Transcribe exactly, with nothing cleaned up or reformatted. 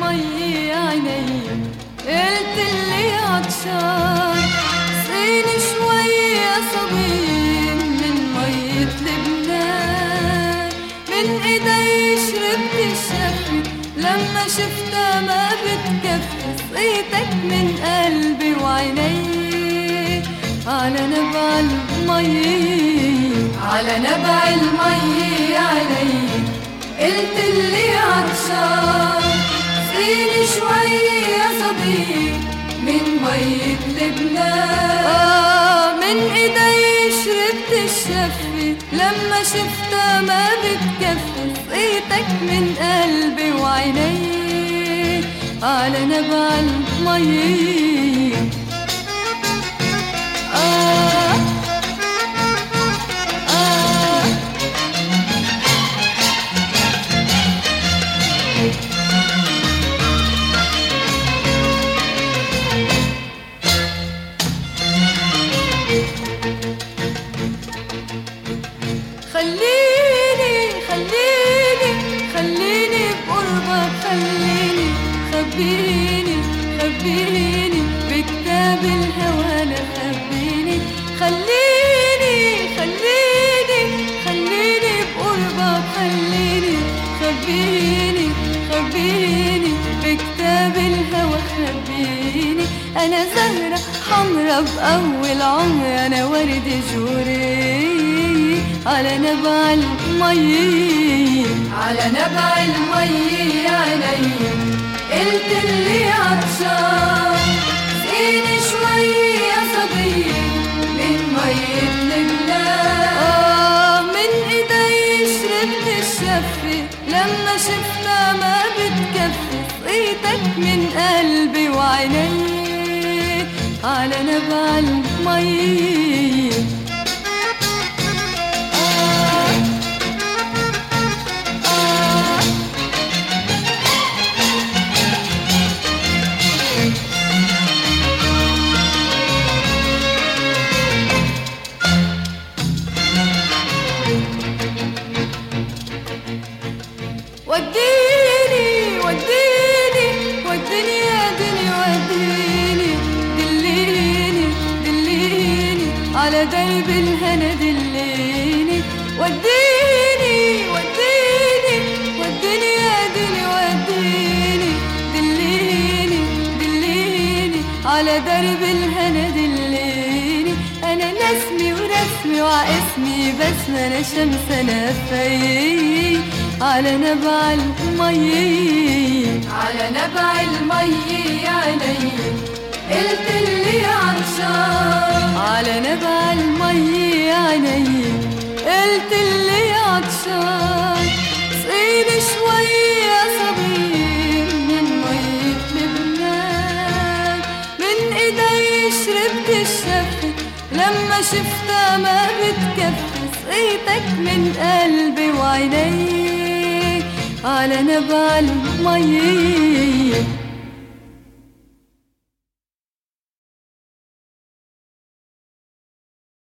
المي يا عيني، قلت اللي عطشان سقيني شوي يا صبي من مية لبنان. من ايدي شربت الشفي لما شفتها ما بتكفي، سقيتك من قلبي وعيني على نبع المي، على نبع المي يا عيني، قلت اللي عطشان سقيني شوي يا صبي من مية لبنان. آه من ايدي شربت الشفي لما شفتها ما بتكفي، سقيتك من قلبي وعيني على نبع المي. آه آه خليني خليني خليني بقربك، خليني خبيني خبيني بكتاب الهوى لا خبيني. خليني خليني خليني بقربك، خليني خبيني خبيني بكتاب الهوى خبيني. أنا زهرة حمرا بأول عمري، أنا ورد جوري على نبع المي، على نبع المي يا عيني، قلت اللي عطشان سقيني شوي يا صبي من مية لبنان. آه من ايدي شربت الشفي لما شفتها ما بتكفي، سقيتك من قلبي وعيني على نبع المي. وديني وديني وديني يا دنيا، وديني دليني دليني على درب الهنا دليني. وديني وديني وديني يا دنيا، وديني دليني دليني على درب الهنا دليني. أنا نسمي ورسمي وعاسمي بسمة، أنا شمس أنا في على نبع المي، على نبع المي يا عيني، قلت اللي عطشان على نبع المي يا عيني، قلت اللي عطشان سقيني شوي يا صبي من مية لبنان. من ايدي شربت الشفي لما شفتها ما بتكفي، سقيتك من قلبي وعيني على نبع المي.